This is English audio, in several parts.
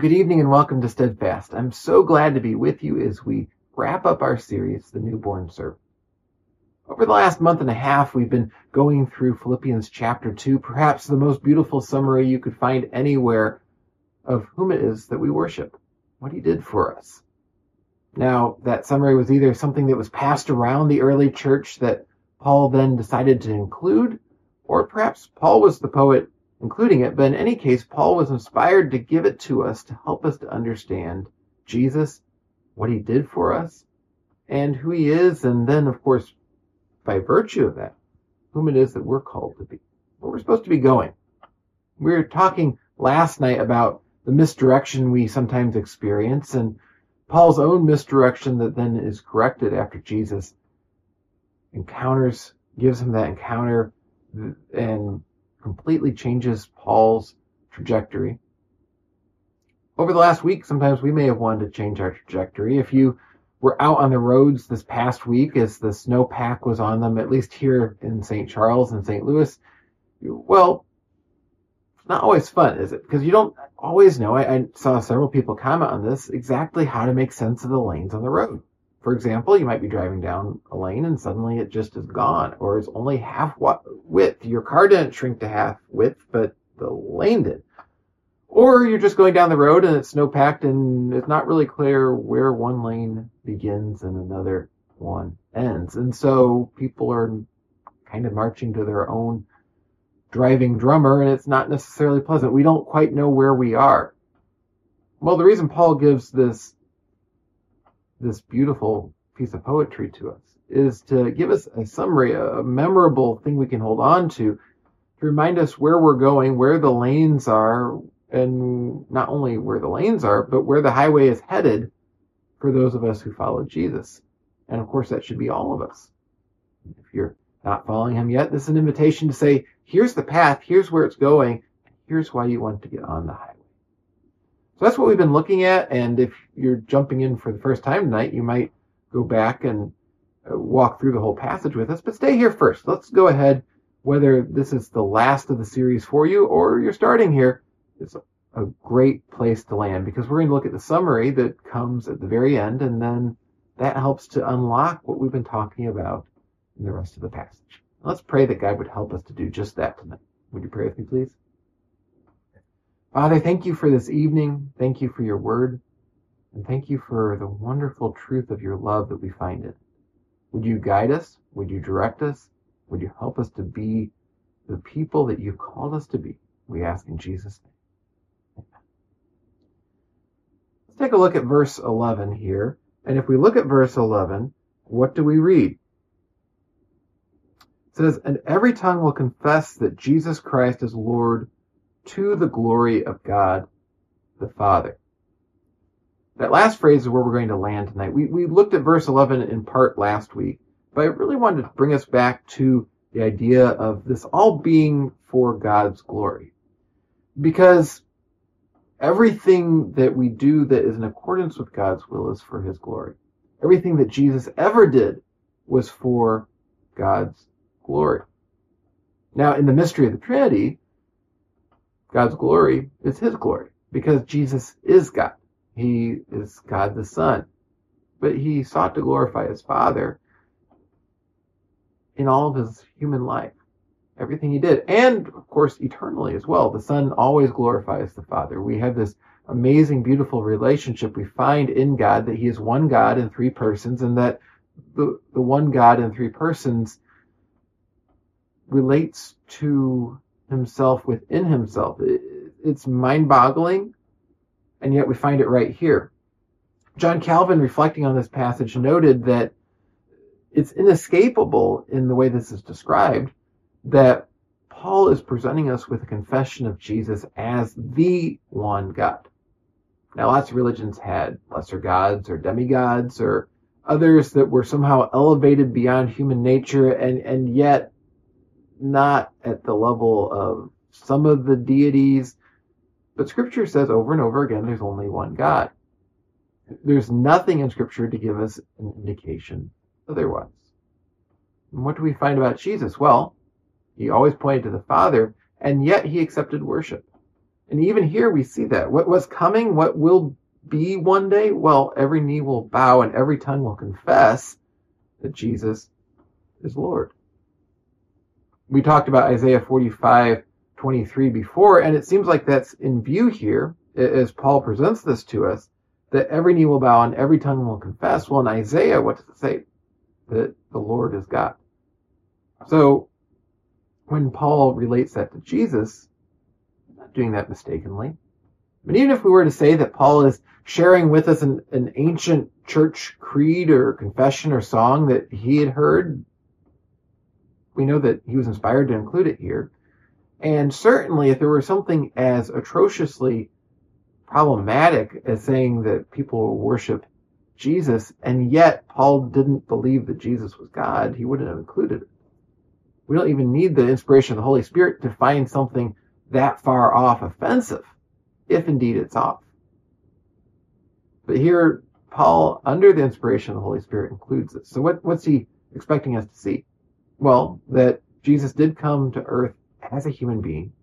good evening and welcome to Steadfast. I'm so glad to be with you as we wrap up our series, The Newborn Servant. Over the last month and a half, we've been going through Philippians chapter 2, perhaps the most beautiful summary you could find anywhere of whom it is that we worship, what he did for us. Now, that summary was either something that was passed around the early church that Paul then decided to include, or perhaps Paul was the poet including it, but in any case, Paul was inspired to give it to us to help us to understand Jesus, what he did for us, and who he is, and then, of course, by virtue of that, whom it is that we're called to be, where we're supposed to be going. We were talking last night about the misdirection we sometimes experience, and Paul's own misdirection that then is corrected after Jesus gives him that encounter, and completely changes Paul's trajectory. Over the last week, sometimes we may have wanted to change our trajectory. If you were out on the roads this past week as the snowpack was on them, at least here in St. Charles and St. Louis, well, it's not always fun, is it? Because you don't always know, I saw several people comment on this, exactly how to make sense of the lanes on the road. For example, you might be driving down a lane and suddenly it just is gone, or it's only half width. Your car didn't shrink to half width, but the lane did. Or you're just going down the road and it's snowpacked and it's not really clear where one lane begins and another one ends. And so people are kind of marching to their own driving drummer, and it's not necessarily pleasant. We don't quite know where we are. Well, the reason Paul gives this beautiful piece of poetry to us is to give us a summary, a memorable thing we can hold on to remind us where we're going, where the lanes are, and not only where the lanes are, but where the highway is headed for those of us who follow Jesus. And of course, that should be all of us. If you're not following him yet, this is an invitation to say, here's the path, here's where it's going, and here's why you want to get on the highway. So that's what we've been looking at, and if you're jumping in for the first time tonight, you might go back and walk through the whole passage with us, but stay here first. Let's go ahead, whether this is the last of the series for you or you're starting here, it's a great place to land, because we're going to look at the summary that comes at the very end, and then that helps to unlock what we've been talking about in the rest of the passage. Let's pray that God would help us to do just that tonight. Would you pray with me, please? Father, thank you for this evening. Thank you for your word. And thank you for the wonderful truth of your love that we find in it. Would you guide us? Would you direct us? Would you help us to be the people that you've called us to be? We ask in Jesus' name. Amen. Let's take a look at verse 11 here. And if we look at verse 11, what do we read? It says, "And every tongue will confess that Jesus Christ is Lord, to the glory of God the Father." That last phrase is where we're going to land tonight. We looked at verse 11 in part last week, but I really wanted to bring us back to the idea of this all being for God's glory. Because everything that we do that is in accordance with God's will is for his glory. Everything that Jesus ever did was for God's glory. Now, in the mystery of the Trinity, God's glory is his glory, because Jesus is God. He is God the Son. But he sought to glorify his Father in all of his human life, everything he did, and of course eternally as well. The Son always glorifies the Father. We have this amazing, beautiful relationship we find in God, that he is one God in three persons, and that the one God in three persons relates to himself within himself. It's mind-boggling, and yet we find it right here. John Calvin, reflecting on this passage, noted that it's inescapable in the way this is described that Paul is presenting us with a confession of Jesus as the one God. Now, lots of religions had lesser gods or demigods or others that were somehow elevated beyond human nature, and yet not at the level of some of the deities. But Scripture says over and over again, there's only one God. There's nothing in Scripture to give us an indication otherwise. And what do we find about Jesus? Well, he always pointed to the Father, and yet he accepted worship. And even here we see that. What's coming, what will be one day? Well, every knee will bow and every tongue will confess that Jesus is Lord. We talked about Isaiah 45:23 before, and it seems like that's in view here as Paul presents this to us, that every knee will bow and every tongue will confess. Well, in Isaiah, what does it say? That the Lord is God. So when Paul relates that to Jesus, he's not doing that mistakenly. But even if we were to say that Paul is sharing with us an ancient church creed or confession or song that he had heard, we know that he was inspired to include it here. And certainly if there were something as atrociously problematic as saying that people worship Jesus, and yet Paul didn't believe that Jesus was God, he wouldn't have included it. We don't even need the inspiration of the Holy Spirit to find something that far off offensive, if indeed it's off. But here, Paul, under the inspiration of the Holy Spirit, includes it. So what's he expecting us to see? Well, that Jesus did come to earth as a human being,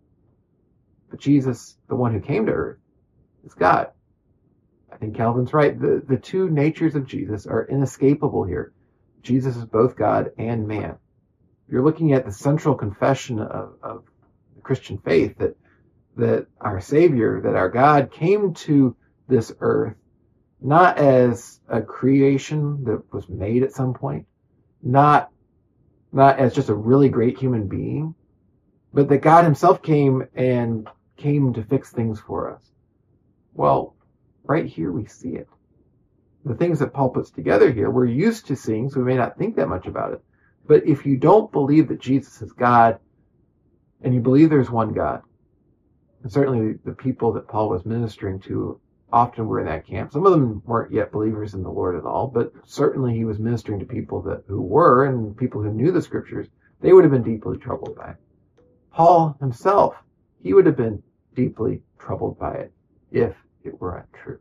but Jesus, the one who came to earth, is God. I think Calvin's right. The two natures of Jesus are inescapable here. Jesus is both God and man. You're looking at the central confession of the Christian faith, that our Savior, that our God came to this earth not as a creation that was made at some point, not as just a really great human being, but that God himself came to fix things for us. Well, right here we see it. The things that Paul puts together here, we're used to seeing, so we may not think that much about it. But if you don't believe that Jesus is God, and you believe there's one God, and certainly the people that Paul was ministering to often were in that camp. Some of them weren't yet believers in the Lord at all, but certainly he was ministering to people who were, and people who knew the scriptures. They would have been deeply troubled by it. Paul himself, he would have been deeply troubled by it if it were untrue.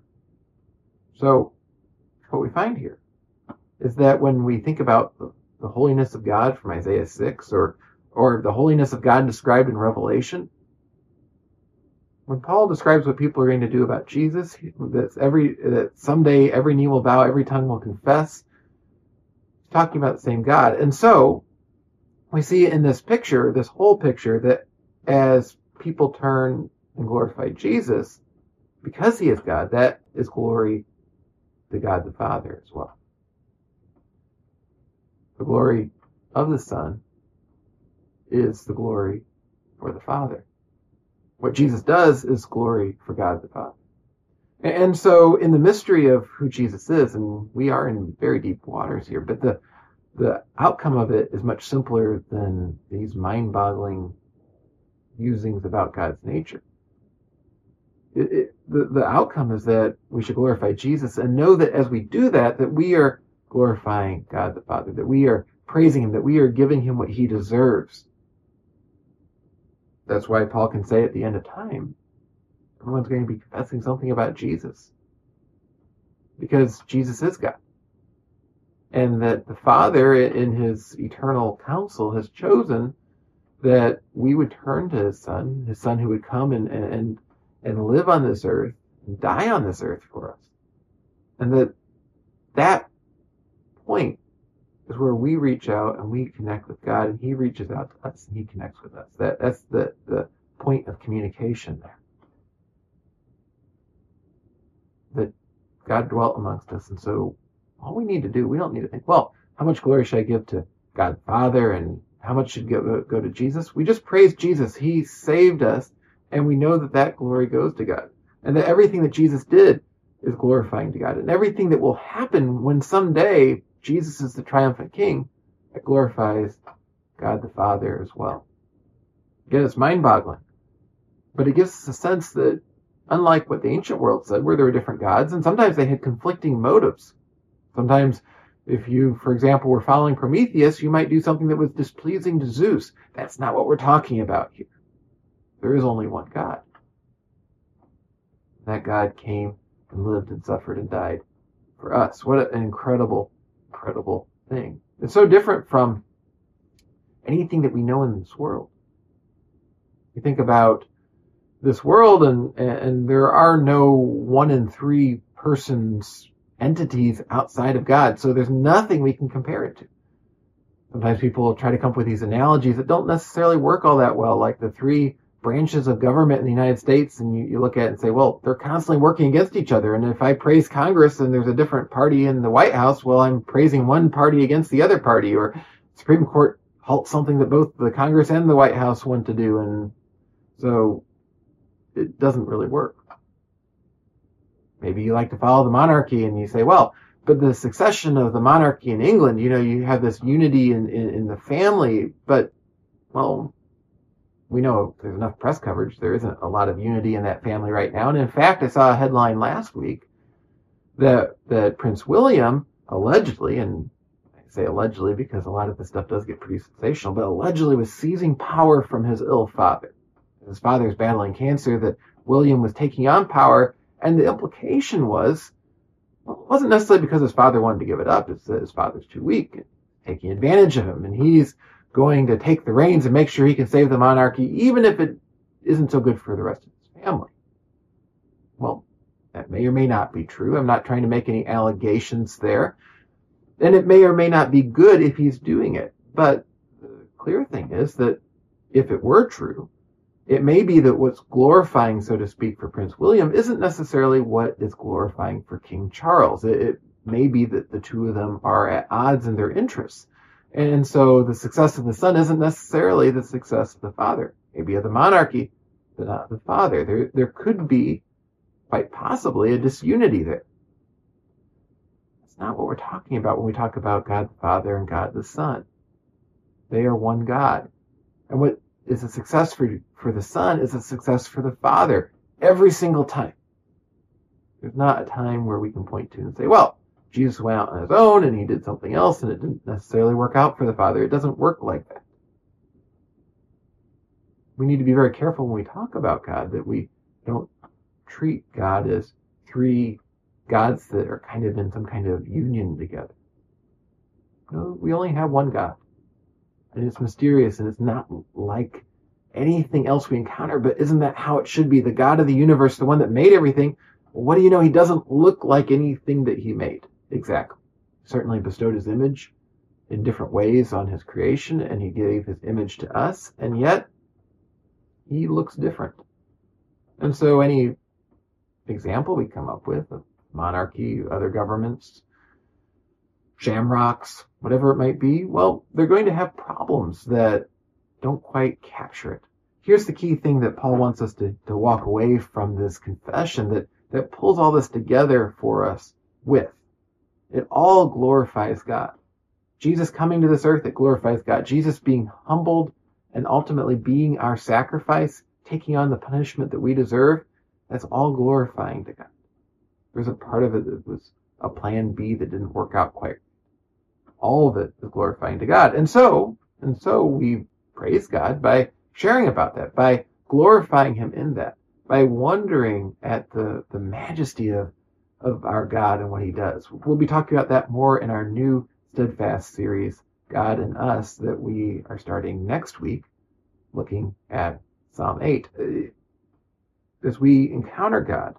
So what we find here is that when we think about the holiness of God from Isaiah 6 or the holiness of God described in Revelation, when Paul describes what people are going to do about Jesus, that someday every knee will bow, every tongue will confess, he's talking about the same God. And so we see in this picture, this whole picture, that as people turn and glorify Jesus, because he is God, that is glory to God the Father as well. The glory of the Son is the glory for the Father. What Jesus does is glory for God the Father. And so in the mystery of who Jesus is, and we are in very deep waters here, but the outcome of it is much simpler than these mind-boggling musings about God's nature. The outcome is that we should glorify Jesus and know that as we do that we are glorifying God the Father, that we are praising him, that we are giving him what he deserves. That's why Paul can say at the end of time, everyone's going to be confessing something about Jesus. Because Jesus is God. And that the Father, in his eternal counsel, has chosen that we would turn to his Son who would come and live on this earth, and die on this earth for us. And that point is where we reach out and we connect with God, and he reaches out to us and he connects with us. That's the point of communication there. That God dwelt amongst us, and so all we need to do, we don't need to think, well, how much glory should I give to God the Father and how much should go to Jesus? We just praise Jesus. He saved us, and we know that glory goes to God. And that everything that Jesus did is glorifying to God. And everything that will happen when someday Jesus is the triumphant king, it glorifies God the Father as well. Again, it's mind-boggling. But it gives us a sense that, unlike what the ancient world said, where there were different gods, and sometimes they had conflicting motives. Sometimes, if you, for example, were following Prometheus, you might do something that was displeasing to Zeus. That's not what we're talking about here. There is only one God. That God came and lived and suffered and died for us. What an incredible, incredible thing. It's so different from anything that we know in this world. You think about this world, and there are no 1 in 3 persons, entities outside of God. So there's nothing we can compare it to. Sometimes people try to come up with these analogies that don't necessarily work all that well, like the 3 branches of government in the United States, and you look at it and say, well, they're constantly working against each other. And if I praise Congress and there's a different party in the White House, well, I'm praising one party against the other party. Or Supreme Court halts something that both the Congress and the White House want to do. And so it doesn't really work. Maybe you like to follow the monarchy and you say, well, but the succession of the monarchy in England, you have this unity in the family, but, well, we know there's enough press coverage. There isn't a lot of unity in that family right now. And in fact, I saw a headline last week that Prince William allegedly, and I say allegedly because a lot of this stuff does get pretty sensational, but allegedly was seizing power from his ill father. His father is battling cancer, that William was taking on power, and the implication was, well, it wasn't necessarily because his father wanted to give it up. It's that his father's too weak, taking advantage of him, and he's going to take the reins and make sure he can save the monarchy, even if it isn't so good for the rest of his family. Well, that may or may not be true. I'm not trying to make any allegations there. And it may or may not be good if he's doing it. But the clear thing is that if it were true, it may be that what's glorifying, so to speak, for Prince William isn't necessarily what is glorifying for King Charles. It may be that the two of them are at odds in their interests. And so the success of the son isn't necessarily the success of the father. Maybe of the monarchy, but not the father. There could be, quite possibly, a disunity there. That's not what we're talking about when we talk about God the Father and God the Son. They are one God. And what is a success for the Son is a success for the Father every single time. There's not a time where we can point to and say, well, Jesus went out on his own and he did something else and it didn't necessarily work out for the Father. It doesn't work like that. We need to be very careful when we talk about God that we don't treat God as 3 gods that are kind of in some kind of union together. No, we only have one God. And it's mysterious and it's not like anything else we encounter, but isn't that how it should be? The God of the universe, the one that made everything, what do you know? He doesn't look like anything that he made. Exactly. Certainly bestowed his image in different ways on his creation, and he gave his image to us, and yet he looks different. And so any example we come up with of monarchy, other governments, shamrocks, whatever it might be, well, they're going to have problems that don't quite capture it. Here's the key thing that Paul wants us to walk away from this confession that pulls all this together for us with. It all glorifies God. Jesus coming to this earth, it glorifies God. Jesus being humbled and ultimately being our sacrifice, taking on the punishment that we deserve, that's all glorifying to God. There's a part of it that was a plan B that didn't work out quite. All of it is glorifying to God. And so we praise God by sharing about that, by glorifying him in that, by wondering at the majesty of our God and what he does. We'll be talking about that more in our new Steadfast series, God and Us, that we are starting next week, looking at Psalm 8. As we encounter God,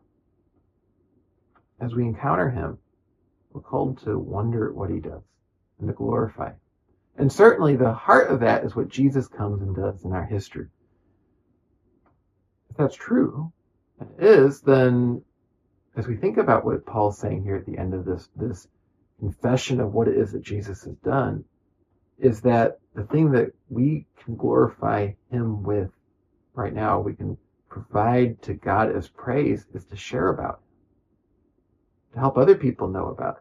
as we encounter him, we're called to wonder at what he does and to glorify. And certainly the heart of that is what Jesus comes and does in our history. If that's true, it is, then as we think about what Paul's saying here at the end of this confession of what it is that Jesus has done, is that the thing that we can glorify him with right now, we can provide to God as praise, is to share about it, to help other people know about it.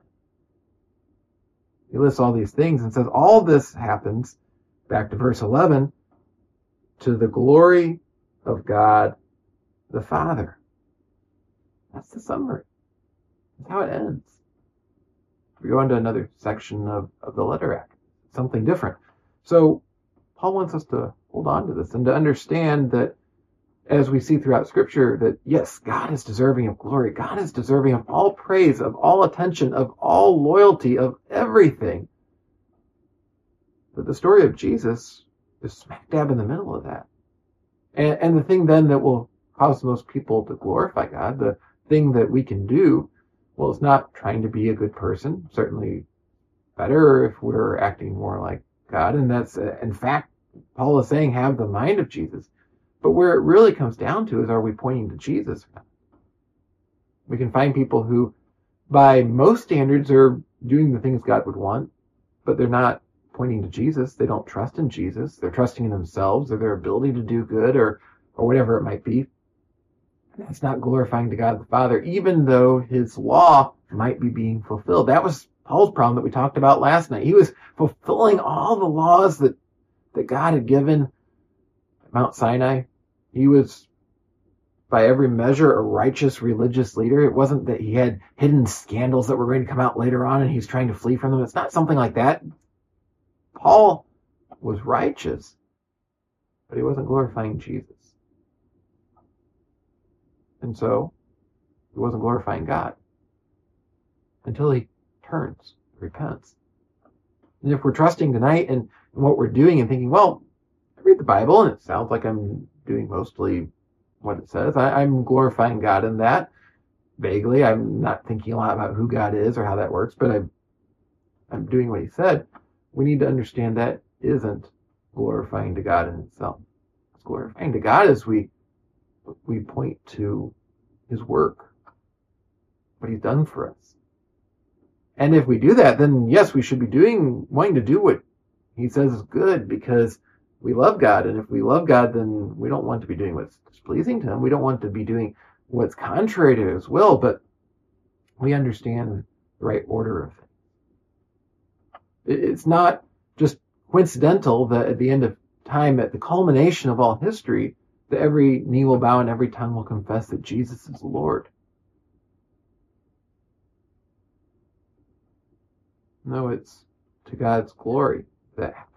He lists all these things and says all this happens, back to verse 11, to the glory of God the Father. That's the summary. That's how it ends. We go into another section of the letter act, something different. So Paul wants us to hold on to this and to understand that as we see throughout Scripture that, yes, God is deserving of glory. God is deserving of all praise, of all attention, of all loyalty, of everything. But the story of Jesus is smack dab in the middle of that. And the thing then that will causes most people to glorify God, the thing that we can do, well, it's not trying to be a good person. Certainly better if we're acting more like God. And that's, in fact, Paul is saying, have the mind of Jesus. But where it really comes down to is, are we pointing to Jesus? We can find people who, by most standards, are doing the things God would want, but they're not pointing to Jesus. They don't trust in Jesus. They're trusting in themselves or their ability to do good or whatever it might be. That's not glorifying to God the Father, even though his law might be being fulfilled. That was Paul's problem that we talked about last night. He was fulfilling all the laws that God had given at Mount Sinai. He was, by every measure, a righteous religious leader. It wasn't that he had hidden scandals that were going to come out later on and he's trying to flee from them. It's not something like that. Paul was righteous, but he wasn't glorifying Jesus. And so he wasn't glorifying God until he turns, repents. And if we're trusting tonight in what we're doing and thinking, well, I read the Bible and it sounds like I'm doing mostly what it says. I'm glorifying God in that. Vaguely, I'm not thinking a lot about who God is or how that works, but I'm doing what he said. We need to understand that isn't glorifying to God in itself. It's glorifying to God as we point to his work, what he's done for us. And if we do that, then yes, we should be wanting to do what he says is good, because we love God. And if we love God, then we don't want to be doing what's displeasing to him. We don't want to be doing what's contrary to his will, but we understand the right order of things. It's not just coincidental that at the end of time, at the culmination of all history, that every knee will bow and every tongue will confess that Jesus is Lord. No, it's to God's glory that happens.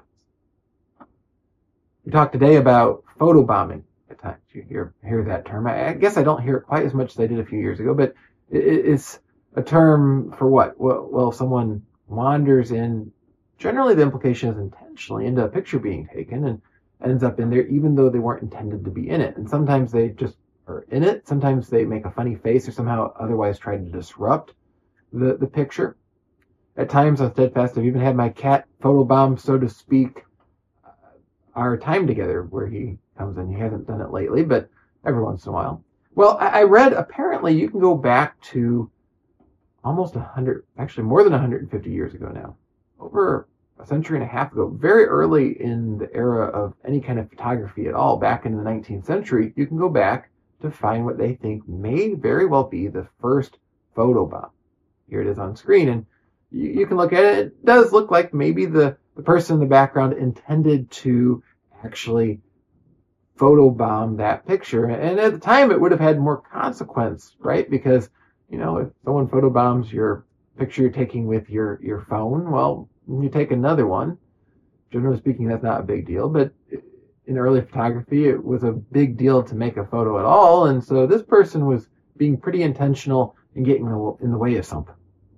We talked today about photobombing at times. You hear that term. I guess I don't hear it quite as much as I did a few years ago, but it's a term for what? Well, someone wanders in, generally the implication is intentionally, into a picture being taken and ends up in there even though they weren't intended to be in it. And sometimes they just are in it. Sometimes they make a funny face or somehow otherwise try to disrupt the picture. At times on Steadfast, I've even had my cat photobomb, so to speak, our time together where he comes in. He hasn't done it lately, but every once in a while. Well, I read apparently you can go back to almost 100, actually more than 150 years ago now, over a century and a half ago, very early in the era of any kind of photography at all, back in the 19th century, you can go back to find what they think may very well be the first photobomb. Here it is on screen, and you can look at it. It does look like maybe the person in the background intended to actually photobomb that picture. And at the time, it would have had more consequence, right? Because, if someone photobombs your picture you're taking with your phone, well, you take another one. Generally speaking, that's not a big deal. But in early photography, it was a big deal to make a photo at all. And so this person was being pretty intentional in getting in the way of something.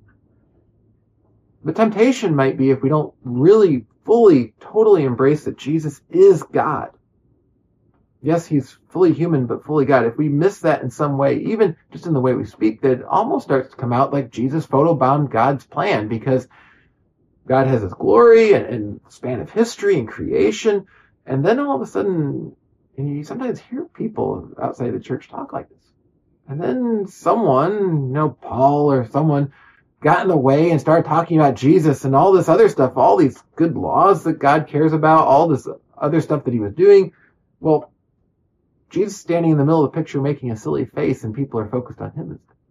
The temptation might be, if we don't really fully, totally embrace that Jesus is God. Yes, he's fully human, but fully God. If we miss that in some way, even just in the way we speak, that it almost starts to come out like Jesus photobombed God's plan, because God has his glory and span of history and creation. And then all of a sudden, you sometimes hear people outside the church talk like this. And then someone, Paul or someone, got in the way and started talking about Jesus and all this other stuff, all these good laws that God cares about, all this other stuff that he was doing. Well, Jesus standing in the middle of the picture making a silly face, and people are focused on him instead.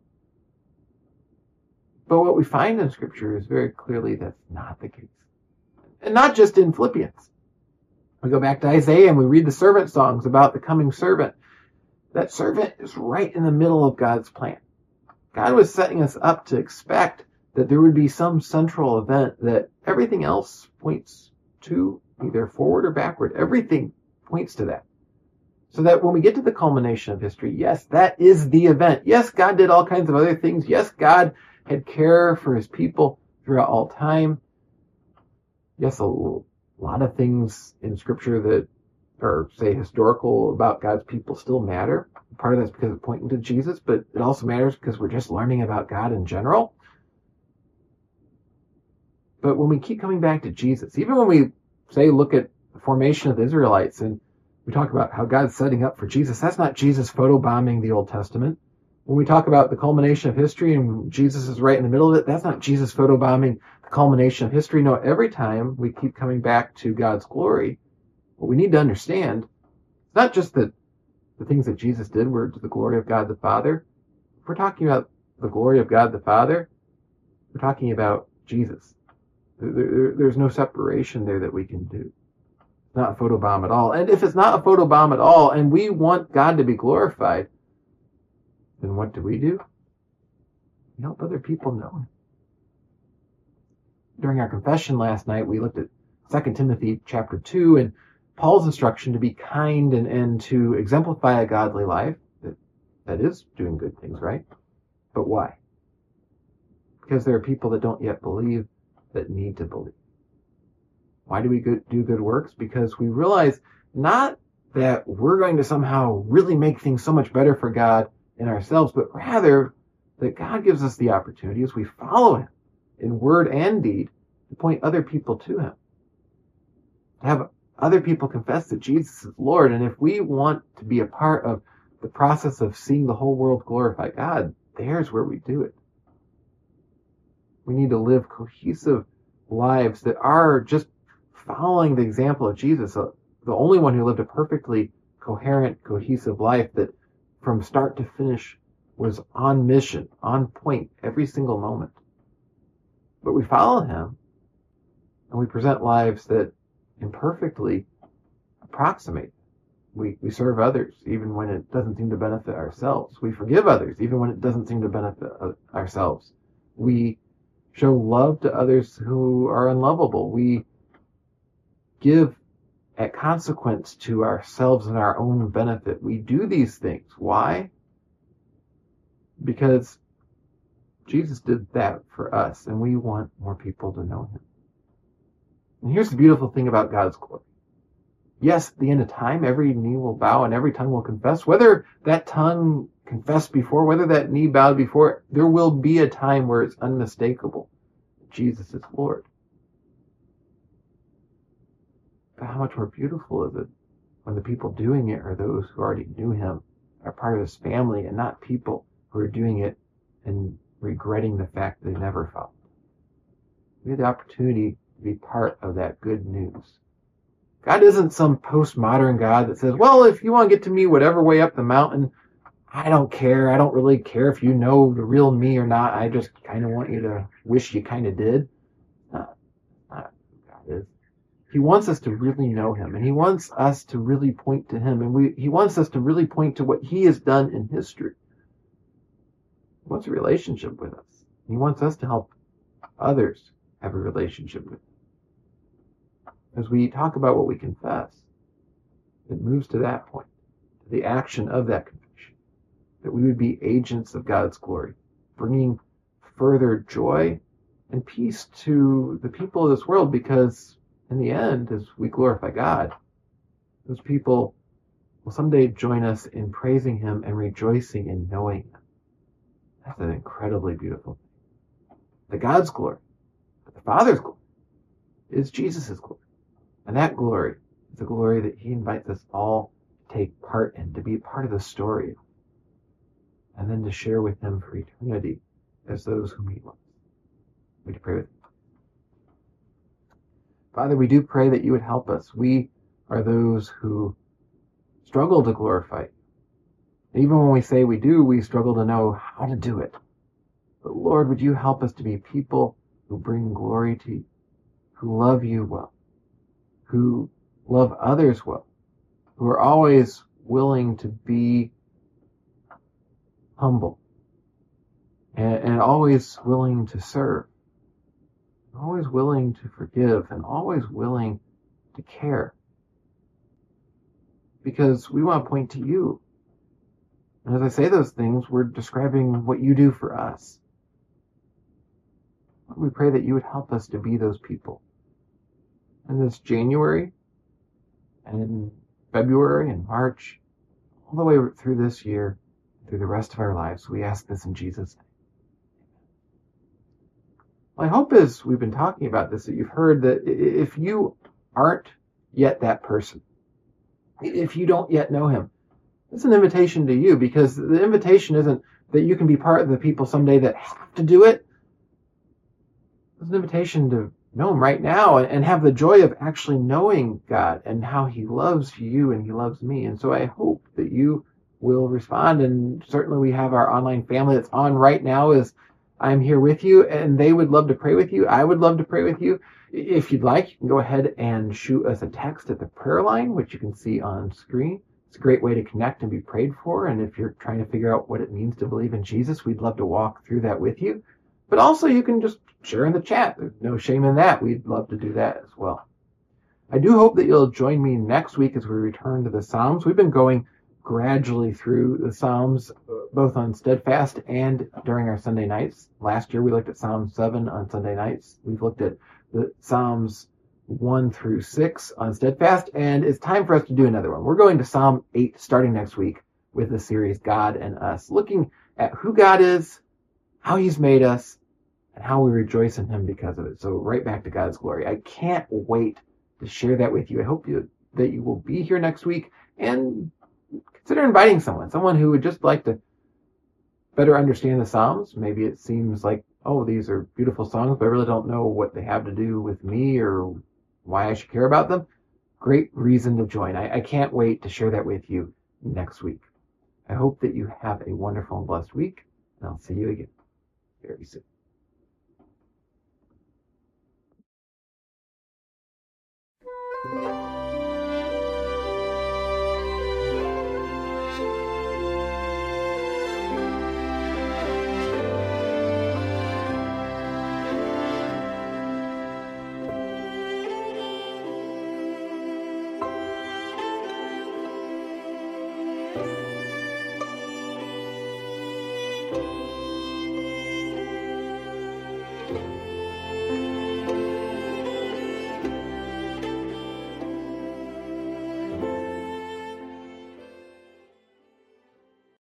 But what we find in Scripture is very clearly that's not the case. And not just in Philippians. We go back to Isaiah and we read the servant songs about the coming servant. That servant is right in the middle of God's plan. God was setting us up to expect that there would be some central event that everything else points to, either forward or backward. Everything points to that. So that when we get to the culmination of history, yes, that is the event. Yes, God did all kinds of other things. Yes, God had care for his people throughout all time. Yes, a lot of things in Scripture that or say historical about God's people still matter. Part of that's because it's pointing to Jesus, but it also matters because we're just learning about God in general. But when we keep coming back to Jesus, even when we say look at the formation of the Israelites and we talk about how God's setting up for Jesus, that's not Jesus photobombing the Old Testament. When we talk about the culmination of history and Jesus is right in the middle of it, that's not Jesus photobombing the culmination of history. No, every time we keep coming back to God's glory, what we need to understand, it's not just that the things that Jesus did were to the glory of God the Father. If we're talking about the glory of God the Father, we're talking about Jesus. There's no separation there that we can do. It's not a photobomb at all. And if it's not a photobomb at all, and we want God to be glorified, then what do? We help other people know Him. During our confession last night, we looked at 2 Timothy chapter 2 and Paul's instruction to be kind and to exemplify a godly life that is doing good things, right? But why? Because there are people that don't yet believe that need to believe. Why do we do good works? Because we realize not that we're going to somehow really make things so much better for God in ourselves, but rather that God gives us the opportunity as we follow Him in word and deed to point other people to Him. To have other people confess that Jesus is Lord. And if we want to be a part of the process of seeing the whole world glorify God, there's where we do it. We need to live cohesive lives that are just following the example of Jesus, the only one who lived a perfectly coherent, cohesive life that from start to finish was on mission, on point, every single moment. But we follow Him and we present lives that imperfectly approximate. We serve others even when it doesn't seem to benefit ourselves. We forgive others even when it doesn't seem to benefit ourselves. We show love to others who are unlovable. We give at consequence to ourselves and our own benefit. We do these things. Why? Because Jesus did that for us, and we want more people to know Him. And here's the beautiful thing about God's glory. Yes, at the end of time, every knee will bow and every tongue will confess. Whether that tongue confessed before, whether that knee bowed before, there will be a time where it's unmistakable. Jesus is Lord. But how much more beautiful is it when the people doing it are those who already knew Him, are part of His family, and not people who are doing it and regretting the fact they never followed. We have the opportunity to be part of that good news. God isn't some postmodern God that says, well, if you want to get to me whatever way up the mountain, I don't care. I don't really care if you know the real me or not. I just kind of want you to wish you kind of did. Not who God is. He wants us to really know Him, and He wants us to really point to Him, and He wants us to really point to what He has done in history. He wants a relationship with us. He wants us to help others have a relationship with Him. As we talk about what we confess, it moves to that point, to the action of that confession, that we would be agents of God's glory, bringing further joy and peace to the people of this world, because in the end, as we glorify God, those people will someday join us in praising Him and rejoicing in knowing Him. That's an incredibly beautiful thing. The God's glory, the Father's glory, is Jesus' glory. And that glory is the glory that He invites us all to take part in, to be part of the story, and then to share with Him for eternity as those whom He loves. Would you pray with me? Father, we do pray that You would help us. We are those who struggle to glorify You. Even when we say we do, we struggle to know how to do it. But Lord, would You help us to be people who bring glory to You, who love You well, who love others well, who are always willing to be humble and always willing to serve, always willing to forgive, and always willing to care. Because we want to point to You. And as I say those things, we're describing what You do for us. We pray that You would help us to be those people. In this January, and February and March, all the way through this year, through the rest of our lives. We ask this in Jesus' name. My hope is we've been talking about this, that you've heard that if you aren't yet that person, if you don't yet know him, it's an invitation to you, because the invitation isn't that you can be part of the people someday that have to do it. It's an invitation to know him right now and have the joy of actually knowing God and how he loves you and he loves me. And so I hope that you will respond. And certainly we have our online family that's on right now as I'm here with you, and they would love to pray with you. I would love to pray with you. If you'd like, you can go ahead and shoot us a text at the prayer line, which you can see on screen. It's a great way to connect and be prayed for. And if you're trying to figure out what it means to believe in Jesus, we'd love to walk through that with you. But also you can just share in the chat. There's no shame in that. We'd love to do that as well. I do hope that you'll join me next week as we return to the Psalms. We've been going gradually through the Psalms, both on Steadfast and during our Sunday nights. Last year we looked at Psalm 7 on Sunday nights. We've looked at the Psalms 1 through 6 on Steadfast, and it's time for us to do another one. We're going to Psalm 8 starting next week with the series God and Us, looking at who God is, how he's made us, and how we rejoice in him because of it. So right back to God's glory. I can't wait to share that with you. I hope that you will be here next week, and consider inviting someone who would just like to better understand the Psalms. Maybe it seems like, oh, these are beautiful songs, but I really don't know what they have to do with me or why I should care about them. Great reason to join. I can't wait to share that with you next week. I hope that you have a wonderful and blessed week, and I'll see you again very soon.